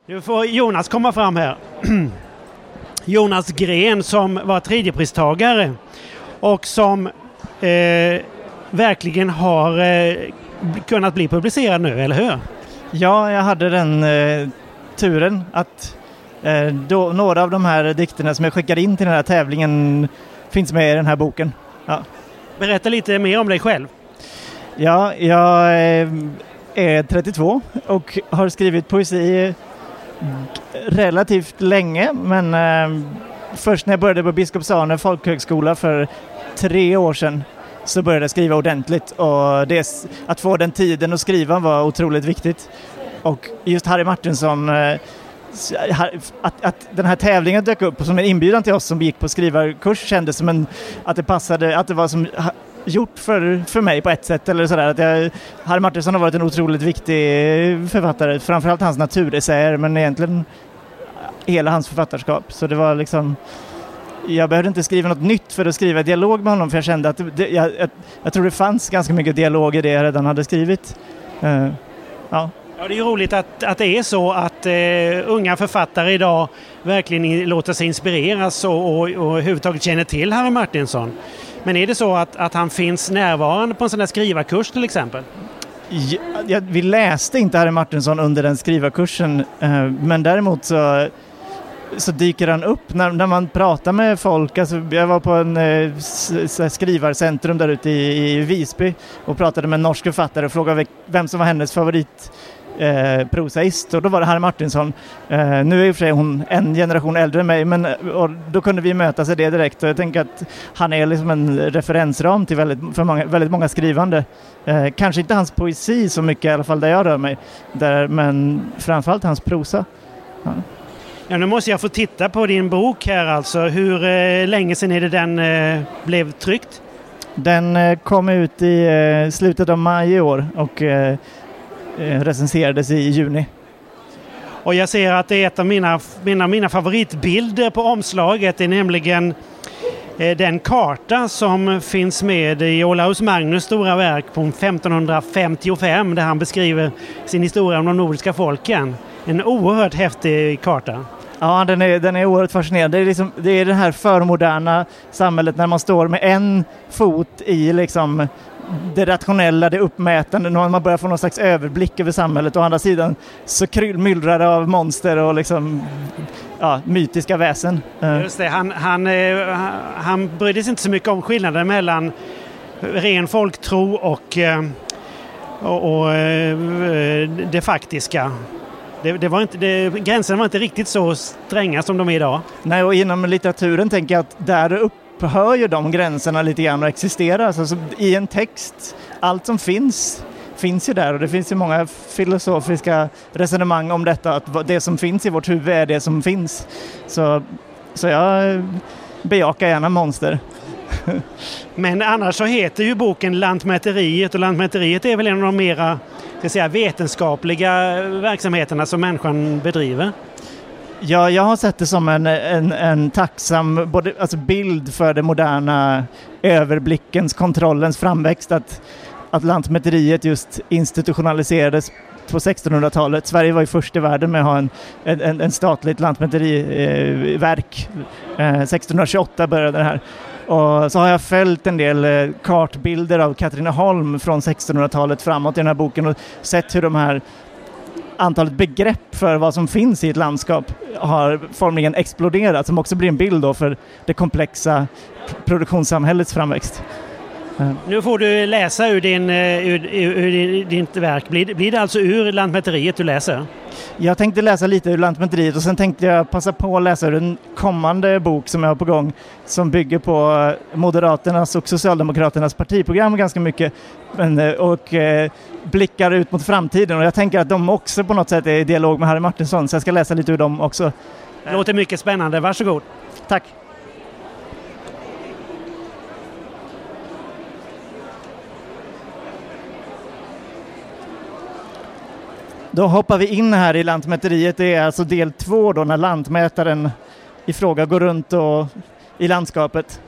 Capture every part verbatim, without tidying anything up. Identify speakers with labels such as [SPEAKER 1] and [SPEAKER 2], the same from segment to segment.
[SPEAKER 1] Nu får Jonas komma fram här. Jonas Gren som var tredjepristagare och som eh, verkligen har eh, kunnat bli publicerad nu, eller hur?
[SPEAKER 2] Ja, jag hade den eh, turen att eh, då, några av de här dikterna som jag skickade in till den här tävlingen finns med i den här boken. Ja.
[SPEAKER 1] Berätta lite mer om dig själv.
[SPEAKER 2] Ja, jag eh, är trettiotvå och har skrivit poesi relativt länge, men eh, först när jag började på Biskopsarne folkhögskola för tre år sedan så började jag skriva ordentligt, och det, att få den tiden att skriva var otroligt viktigt. Och just Harry Martinsson, eh, att, att den här tävlingen dök upp som en inbjudan till oss som gick på skrivarkurs kändes som en, att det passade, att det var som gjort för, för mig på ett sätt eller sådär. Att jag, Harry Martinsson har varit en otroligt viktig författare, framförallt hans naturessäer, men egentligen hela hans författarskap. Så det var liksom, jag behövde inte skriva något nytt för att skriva dialog med honom, för jag kände att det, jag, jag, jag tror det fanns ganska mycket dialog i det jag redan hade skrivit. Uh, ja.
[SPEAKER 1] Ja, det är ju roligt att, att det är så att eh, unga författare idag verkligen i, låter sig inspireras och, och, och överhuvudtaget känner till Harry Martinsson. Men är det så att, att han finns närvarande på en sån här skrivarkurs till exempel?
[SPEAKER 2] Ja, ja, vi läste inte Harry Martinsson under den skrivarkursen, eh, men däremot så, så dyker han upp när, när man pratar med folk. Alltså, jag var på en eh, s- skrivarcentrum där ute i, i Visby och pratade med en norsk författare och frågade vem som var hennes favorit Eh, prosaist, och då var det Harry Martinsson. Eh, nu är ju för sig hon en generation äldre än mig, men och då kunde vi mötas i det direkt, och jag tänker att han är liksom en referensram till väldigt, för många, väldigt många skrivande. Eh, kanske inte hans poesi så mycket, i alla fall där jag rör mig, där, men framförallt hans prosa. Ja.
[SPEAKER 1] Ja, nu måste jag få titta på din bok här alltså. Hur eh, länge sedan är det den eh, blev tryckt?
[SPEAKER 2] Den eh, kom ut i eh, slutet av maj i år och eh, recenserades i juni.
[SPEAKER 1] Och jag ser att det är ett av mina, mina, mina favoritbilder på omslaget. Det är nämligen eh, den karta som finns med i Olaus Magnus stora verk från femtonhundrafemtiofem, där han beskriver sin historia om de nordiska folken. En oerhört häftig karta.
[SPEAKER 2] Ja, den är, den är oerhört fascinerande. Det är, liksom, det är det här förmoderna samhället när man står med en fot i liksom det rationella, det uppmätande, när man börjar få någon slags överblick över samhället, och å andra sidan så myllrar det av monster och liksom, ja, mytiska väsen.
[SPEAKER 1] Just det, han, han, han brydde sig inte så mycket om skillnaden mellan ren folktro och, och, och det faktiska. Det, det var inte, det, gränserna var inte riktigt så stränga som de är idag.
[SPEAKER 2] Nej, och inom litteraturen tänker jag att där upp hör ju de gränserna lite grann och existerar. Alltså, i en text, allt som finns finns ju där, och det finns ju många filosofiska resonemang om detta, att det som finns i vårt huvud är det som finns. Så, så jag bejakar gärna monster.
[SPEAKER 1] Men annars så heter ju boken Lantmäteriet, och Lantmäteriet är väl en av de mera, ska jag säga, vetenskapliga verksamheterna som människan bedriver.
[SPEAKER 2] Ja, jag har sett det som en, en, en tacksam både, alltså bild för det moderna överblickens, kontrollens framväxt, att, att Lantmäteriet just institutionaliserades på sextonhundratalet. Sverige var ju först i världen med att ha en, en, en statligt lantmäteriverk. Eh, sextonhundratjugoåtta började det här. Och så har jag följt en del eh, kartbilder av Katrineholm från sextonhundratalet framåt i den här boken och sett hur de här antalet begrepp för vad som finns i ett landskap har formligen exploderat, som också blir en bild då för det komplexa produktionssamhällets framväxt.
[SPEAKER 1] Nu får du läsa ur, din, ur, ur, ur ditt verk. Blir, blir det alltså ur Lantmäteriet du läser?
[SPEAKER 2] Jag tänkte läsa lite ur Lantmäteriet, och sen tänkte jag passa på att läsa ur en kommande bok som jag har på gång, som bygger på Moderaternas och Socialdemokraternas partiprogram ganska mycket, men, och eh, blickar ut mot framtiden. Och jag tänker att de också på något sätt är i dialog med Harry Martinsson, så jag ska läsa lite ur dem också.
[SPEAKER 1] Det låter mycket spännande. Varsågod.
[SPEAKER 2] Tack. Då hoppar vi in här i Lantmäteriet. Det är alltså del två då, när lantmätaren i fråga går runt och, i landskapet.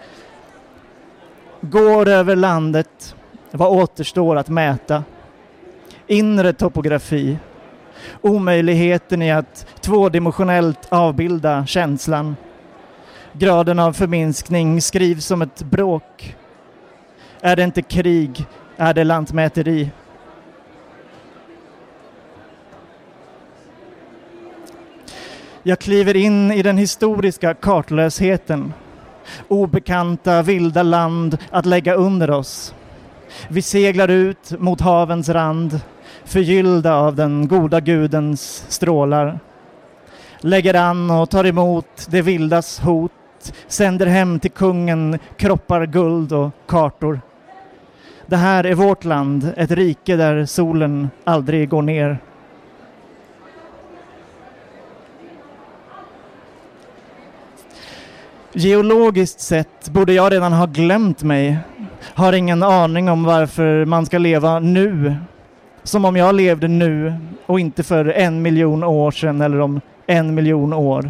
[SPEAKER 2] Går över landet, vad återstår att mäta? Inre topografi. Omöjligheten i att tvådimensionellt avbilda känslan. Graden av förminskning skrivs som ett bråk. Är det inte krig, är det lantmäteri. Jag kliver in i den historiska kartlösheten. Obekanta, vilda land att lägga under oss. Vi seglar ut mot havens rand, förgyllda av den goda gudens strålar. Lägger an och tar emot det vildas hot, sänder hem till kungen kroppar, guld och kartor. Det här är vårt land, ett rike där solen aldrig går ner. Geologiskt sett borde jag redan ha glömt mig. Har ingen aning om varför man ska leva nu. Som om jag levde nu och inte för en miljon år sedan eller om en miljon år.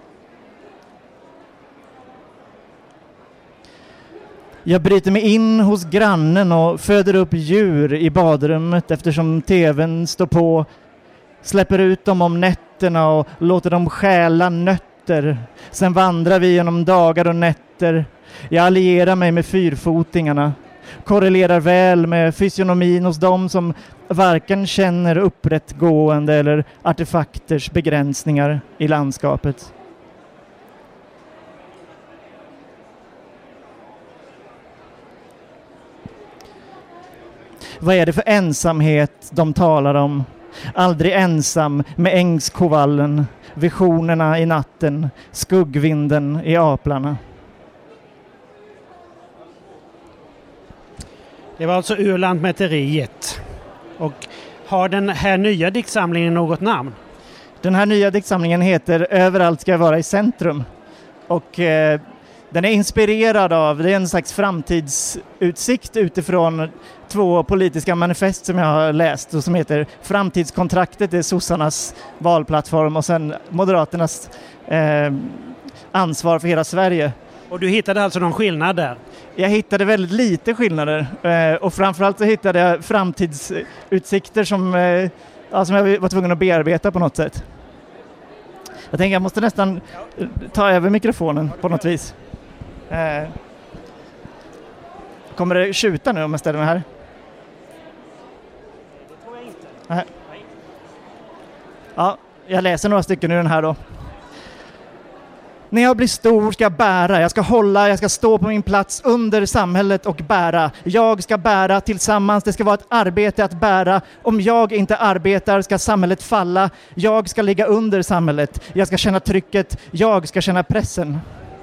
[SPEAKER 2] Jag bryter mig in hos grannen och föder upp djur i badrummet eftersom tvn står på. Släpper ut dem om nätterna och låter dem stjäla nötter. Sen vandrar vi genom dagar och nätter. Jag allierar mig med fyrfotingarna. Korrelerar väl med fysionomin hos dem som varken känner upprättgående eller artefakters begränsningar i landskapet. Vad är det för ensamhet de talar om? Aldrig ensam med ängskovallen, visionerna i natten, skuggvinden i aplarna.
[SPEAKER 1] Det var alltså ur Lantmäteriet. Och har den här nya diktsamlingen något namn?
[SPEAKER 2] Den här nya diktsamlingen heter Överallt ska vara i centrum. Och eh, den är inspirerad av, det är en slags framtidsutsikt utifrån två politiska manifest som jag har läst och som heter Framtidskontraktet, det är sossarnas valplattform och sen Moderaternas eh, ansvar för hela Sverige.
[SPEAKER 1] Och du hittade alltså någon skillnad där?
[SPEAKER 2] Jag hittade väldigt lite skillnader eh, och framförallt så hittade jag framtidsutsikter som, eh, ja, som jag var tvungen att bearbeta på något sätt. Jag tänker jag måste nästan ta över mikrofonen på något vis. Eh, kommer det tjuta nu om jag ställer mig här?
[SPEAKER 1] Det tror jag inte.
[SPEAKER 2] Nej. Ja, jag läser några stycken ur den här då. När jag blir stor ska jag bära, jag ska hålla, jag ska stå på min plats under samhället och bära. Jag ska bära tillsammans, det ska vara ett arbete att bära. Om jag inte arbetar ska samhället falla. Jag ska ligga under samhället, jag ska känna trycket, jag ska känna pressen.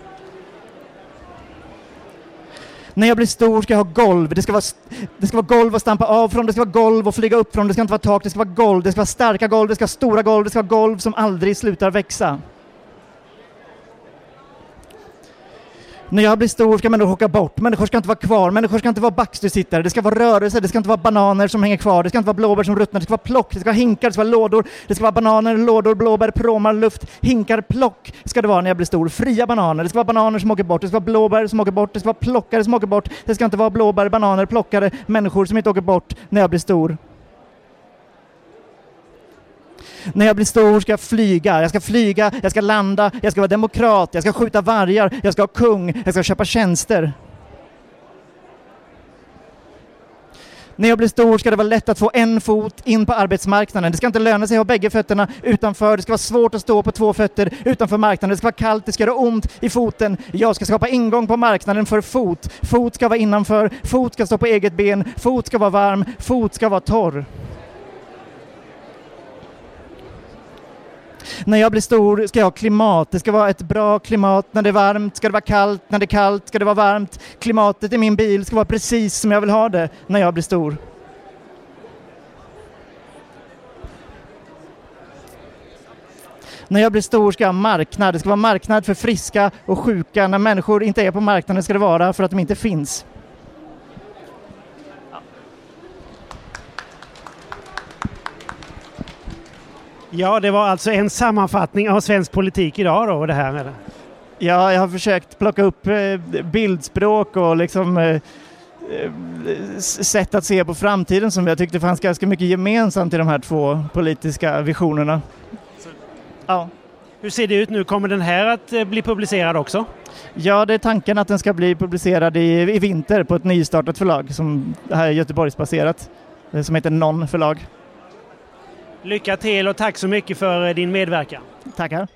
[SPEAKER 2] När jag blir stor ska jag ha golv. Det ska vara, det ska vara golv att stampa av från, det ska vara golv att flyga upp från, det ska inte vara tak, det ska vara golv, det ska vara starka golv, det ska vara stora golv, det ska vara golv som aldrig slutar växa. När jag blir stor ska människor åka bort. Människor ska inte vara kvar. Människor ska inte vara backstusittare. Det ska vara rörelse. Det ska inte vara bananer som hänger kvar. Det ska inte vara blåbär som ruttnar. Det ska vara plock. Det ska vara hinkar. Det ska vara lådor. Det ska vara bananer, lådor, blåbär, pråmar, luft. Hinkar, plock ska det vara när jag blir stor. Fria bananer. Det ska vara bananer som åker bort. Det ska vara blåbär som åker bort. Det ska vara plockare som åker bort. Det ska inte vara blåbär, bananer, plockare, människor som inte åker bort när jag blir stor. När jag blir stor ska jag flyga, jag ska flyga, jag ska landa, jag ska vara demokrat, jag ska skjuta vargar, jag ska ha kung, jag ska köpa tjänster. När jag blir stor ska det vara lätt att få en fot in på arbetsmarknaden. Det ska inte löna sig att ha bägge fötterna utanför. Det ska vara svårt att stå på två fötter utanför marknaden. Det ska vara kallt, det ska göra ont i foten. Jag ska skapa ingång på marknaden för fot. Fot ska vara innanför, fot ska stå på eget ben, fot ska vara varm, fot ska vara torr. När jag blir stor ska jag ha klimat. Det ska vara ett bra klimat. När det är varmt ska det vara kallt. När det är kallt ska det vara varmt. Klimatet i min bil ska vara precis som jag vill ha det när jag blir stor. När jag blir stor ska jag ha marknad. Det ska vara marknad för friska och sjuka. När människor inte är på marknaden ska det vara för att de inte finns.
[SPEAKER 1] Ja, det var alltså en sammanfattning av svensk politik idag då, det här med det.
[SPEAKER 2] Ja, jag har försökt plocka upp eh, bildspråk och liksom eh, sätt att se på framtiden som jag tyckte fanns ganska mycket gemensamt i de här två politiska visionerna. Ja.
[SPEAKER 1] Hur ser det ut nu? Kommer den här att bli publicerad också?
[SPEAKER 2] Ja, det är tanken att den ska bli publicerad i, i vinter på ett nystartat förlag som här är Göteborgsbaserat, som heter Non förlag.
[SPEAKER 1] Lycka till och tack så mycket för din medverkan.
[SPEAKER 2] Tackar.